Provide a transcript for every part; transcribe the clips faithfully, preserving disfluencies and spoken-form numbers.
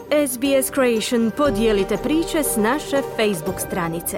S B S Creation podijelite priče s naše Facebook stranice.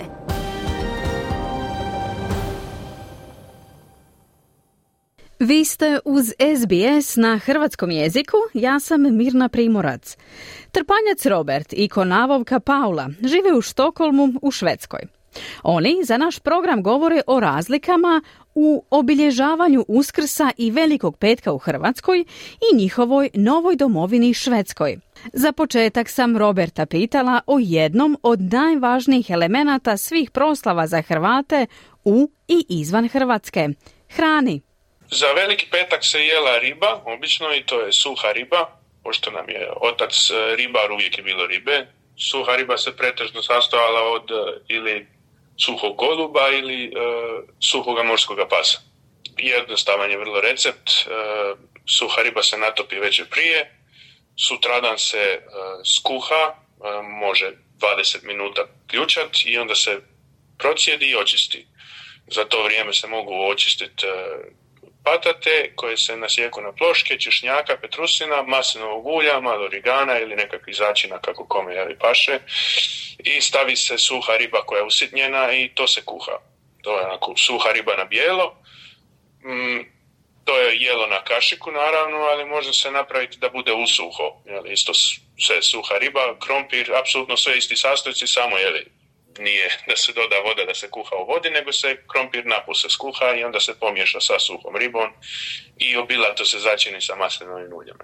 Vi ste uz S B S na hrvatskom jeziku, ja sam Mirna Primorac. Trpanjac Robert i konavovka Paula žive u Štokholmu u Švedskoj. Oni za naš program govore o razlikama u obilježavanju Uskrsa i Velikog petka u Hrvatskoj i njihovoj novoj domovini Švedskoj. Za početak sam Roberta pitala o jednom od najvažnijih elemenata svih proslava za Hrvate u i izvan Hrvatske – hrani. Za Veliki petak se jela riba, obično, i to je suha riba, pošto nam je otac ribar, uvijek je bilo ribe. Suha riba se pretežno sastojala od ili suhog goluba ili uh, suhoga morskoga pasa. Jednostavan je vrlo recept, uh, suha riba se natopi večer prije, sutradan se uh, skuha, uh, može dvadeset minuta ključat i onda se procijedi i očisti. Za to vrijeme se mogu očistiti uh, patate koje se nasjeku na ploške, češnjaka, petrusina, maslinovog ulja, malo origana ili nekakvih začina kako kome javi paše i stavi se suha riba koja je usitnjena i to se kuha. To je onako suha riba na bijelo. Mm, to je jelo na kašiku naravno, ali može se napraviti da bude usuho. Jeli, isto sve suha riba, krompir, apsolutno sve isti sastojci, samo jeli. Nije da se doda voda da se kuha u vodi, nego se krompir napose skuha i onda se pomiješa sa suhom ribom i obilato se začini sa maslinovim uljem.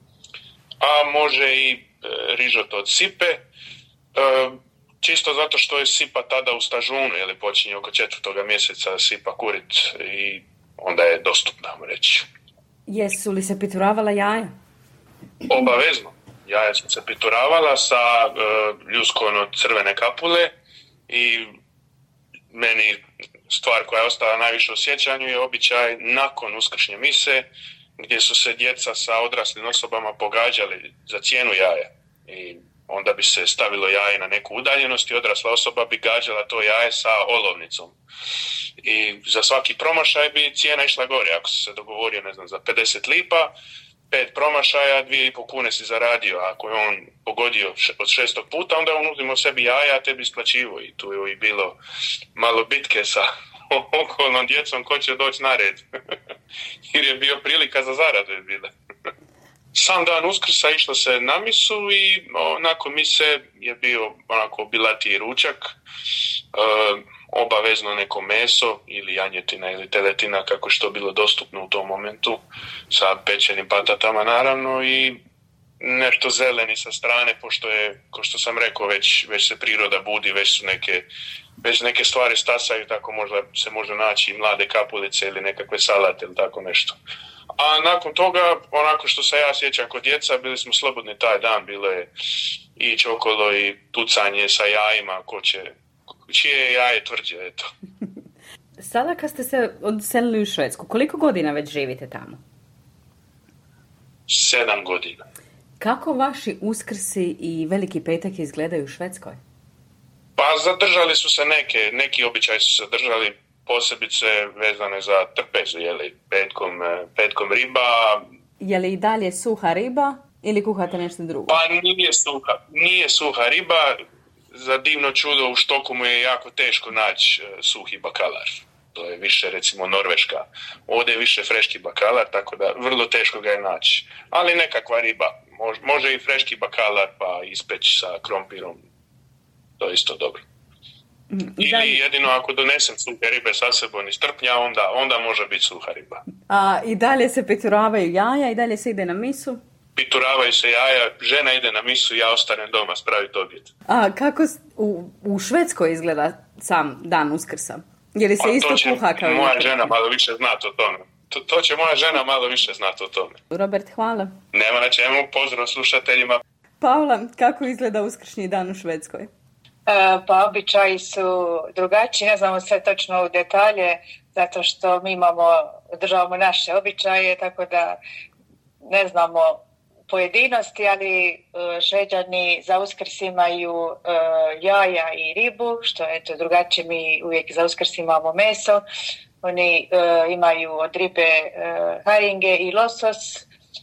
A može i e, rižoto od sipe, e, čisto zato što je sipa tada u stažunu, jer počinje oko četvrtoga mjeseca sipa kurit i onda je dostupna, vam reći. Jesu li se pituravala jaja? Obavezno. Jaja su se pituravala sa e, ljuskom od crvene kapule. I meni stvar koja je ostala najviše u sjećanju je običaj nakon uskršnje mise gdje su se djeca sa odraslim osobama pogađali za cijenu jaja i onda bi se stavilo jaje na neku udaljenost i odrasla osoba bi gađala to jaje sa olovnicom i za svaki promašaj bi cijena išla gore. Ako se dogovorio, ne znam, za pedeset lipa, pet promašaja, dvije i po kune si zaradio. Ako je on pogodio od šestog puta, onda on uzimo sebi jaja, a tebi isplaćivo. I tu je i bilo malo bitke sa okolnom djecom ko će doći na red. Jer je bio prilika za zaradu je bila. Sam dan Uskrsa išlo se na misu i o, nakon mise je bio onako obilati ručak, e, obavezno neko meso ili janjetina ili teletina kako što bilo dostupno u tom momentu sa pečenim patatama naravno i nešto zeleni sa strane pošto je, kao što sam rekao, već, već se priroda budi, već su neke, već neke stvari stasaju, tako možda se može naći i mlade kapulice ili nekakve salate ili tako nešto. A nakon toga, onako što se ja sjećam kod djeca, bili smo slobodni taj dan, bilo je ići okolo i tucanje sa jajima, ko će, čije je jaje tvrđe, eto. Sada kad ste se odselili u Švedsku, koliko godina već živite tamo? Sedam godina. Kako vaši Uskrsi i Veliki petak izgledaju u Švedskoj? Pa zadržali su se neke, neki običaji su se zadržali, posebice vezane za trpezu, jeli, petkom, petkom riba. Je li i dalje suha riba ili kuhate nešto drugo? Pa nije suha, nije suha riba. Za divno čudo u Štokholmu je jako teško naći suhi bakalar. To je više recimo Norveška. Ovdje je više freški bakalar, tako da vrlo teško ga je naći. Ali nekakva riba. Može, može i freški bakalar pa ispeći sa krompirom. To je isto dobro. Mm, Ili dalje... jedino ako donesem suhe ribe sa sebom iz trpnja, onda, onda može biti suha riba. A i dalje se pituravaju jaja i dalje se ide na misu? Pituravaju se jaja, žena ide na misu, ja ostanem doma spraviti objed. A kako u, u Švedskoj izgleda sam dan Uskrsa? Je li se pa isto kuha kao i moja žena malo više znati o tome. To, to će moja žena malo više znati o tome. Robert, hvala. Nema na čemu, pozdrav slušateljima. Paula, kako izgleda uskršnji dan u Švedskoj? E, pa običaji su drugačiji, ne znamo sve točno u detalje, zato što mi imamo, državamo naše običaje, tako da ne znamo pojedinosti, ali Šveđani za Uskrs imaju uh, jaja i ribu, što je to drugačije, mi uvijek za Uskrs imamo meso. Oni uh, imaju od ribe uh, haringe i losos,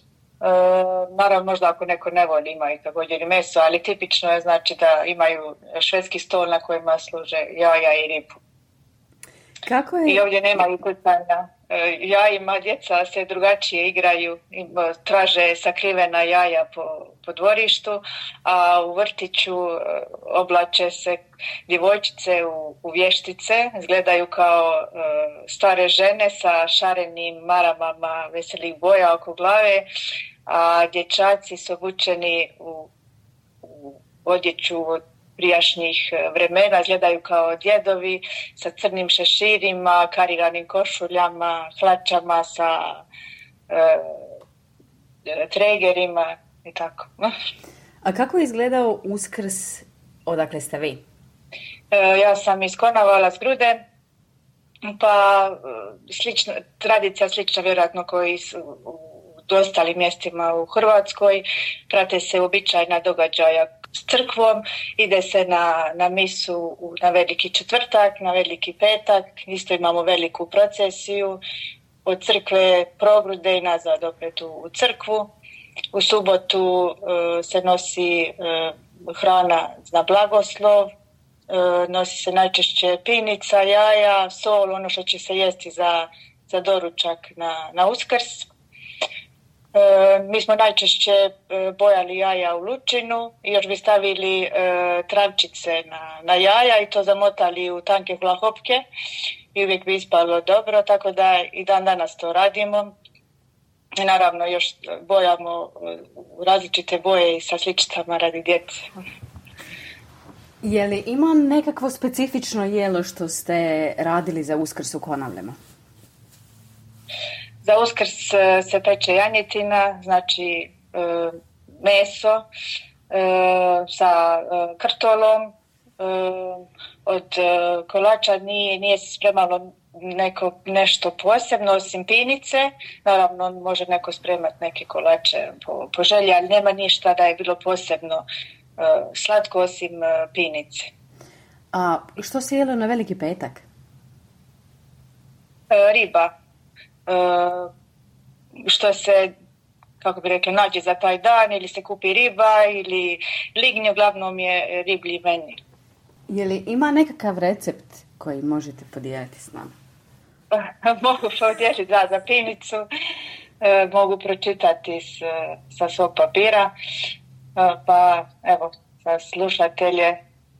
naravno možda ako neko ne voli ima i također i meso, ali tipično je znači da imaju švedski stol na kojima služe jaja i ribu. Kako je? I ovdje nema i kucanja. Jajima djeca se drugačije igraju, traže sakrivena jaja po, po dvorištu, a u vrtiću oblače se djevojčice u, u vještice, izgledaju kao uh, stare žene sa šarenim maramama veselih boja oko glave, a dječaci su obučeni u, u odjeću od prijašnjih vremena, izgledaju kao djedovi sa crnim šeširima, kariranim košuljama, hlačama sa e, tregerima i tako. A kako je izgledao Uskrs, odakle ste vi? E, ja sam iz Konavala, s Grude, pa slična, tradicija slična vjerojatno koji su u ostalim mjestima u Hrvatskoj, prate se običajna događaja s crkvom, ide se na, na misu na veliki četvrtak, na veliki petak, isto imamo veliku procesiju od crkve Progrude i nazad opet u, u crkvu. U subotu uh, se nosi uh, hrana na blagoslov, uh, nosi se najčešće pinica, jaja, sol, ono što će se jesti za, za doručak na, na Uskrs. E, mi smo najčešće e, bojali jaja u lučinu i još bi stavili e, travčice na, na jaja i to zamotali u tanke vlahopke i uvijek bi ispalo dobro, tako da i dan danas to radimo. I naravno još bojamo u različite boje i sa sličicama radi djece. Je li ima nekakvo specifično jelo što ste radili za Uskrs u Konavlima? Za Uskrs se peče janjetina, znači e, meso e, sa e, krtolom. E, od e, kolača nije, nije se spremalo neko, nešto posebno osim pinice. Naravno može neko spremati neke kolače po, po želji, ali nema ništa da je bilo posebno e, slatko osim e, pinice. A što se jelo na veliki petak? E, riba. Uh, što se, kako bi rekla, nađe za taj dan, ili se kupi riba ili lignje, uglavnom je riblji meni. Je li ima nekakav recept koji možete podijeliti s nama? Mogu podijeliti da, za pinicu, uh, mogu pročitati s, sa svog papira, uh, pa evo, za slušatelje,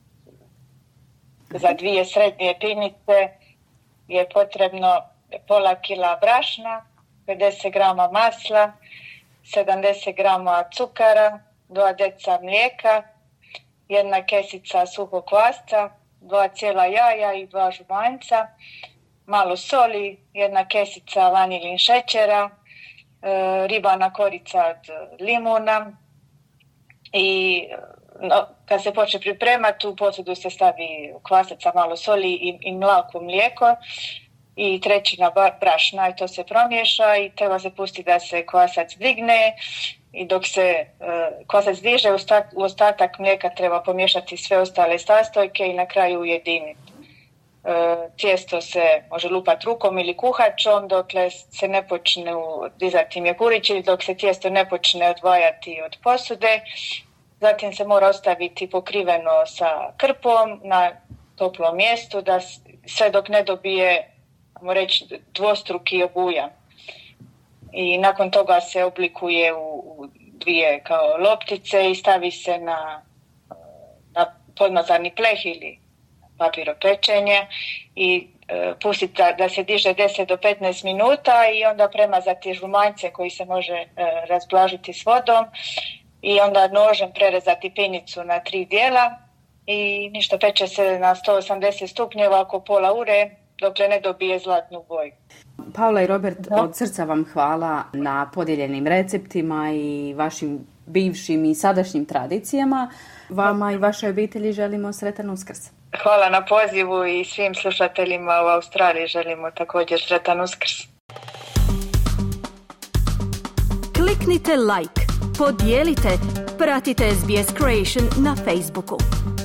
za dvije srednje pinice je potrebno pola kila brašna, pedeset grama masla, sedamdeset grama cukara, dva deca mlijeka, jedna kesica suhog kvasca, dva cijela jaja i dva žumanjca, malo soli, jedna kesica vanilin šećera, e, ribana korica od limuna i no, kad se počne pripremati, u posudu se stavi kvasaca, malo soli i, i mlako mlijeko i trećina brašna i to se promiješa i treba se pustiti da se kvasac digne i dok se uh, kvasac diže u, stat, u ostatak mlijeka treba pomiješati sve ostale sastojke i na kraju ujediniti. Uh, tijesto se može lupati rukom ili kuhačom dokle se ne počne dizati mjehurići, dok se tijesto ne počne odvajati od posude. Zatim se mora ostaviti pokriveno sa krpom na toplom mjestu da sve dok ne dobije, možemo reći, dvostruki obujam. I nakon toga se oblikuje u, u dvije kao loptice i stavi se na, na podmazani pleh ili papiropečenje i e, pustiti da, da se diže deset do petnaest minuta i onda premazati žumanjce koji se može e, razblažiti s vodom i onda nožem prerezati pinicu na tri dijela i ništa, peče se na sto osamdeset stupnjeva oko pola ure dokle ne dobije zlatnu boju. Paula i Robert, od srca vam hvala na podijeljenim receptima i vašim bivšim i sadašnjim tradicijama. Vama i vašoj obitelji želimo sretan Uskrs. Hvala na pozivu i svim slušateljima u Australiji želimo također sretan Uskrs. Kliknite like, podijelite, pratite S B S Creation na Facebooku.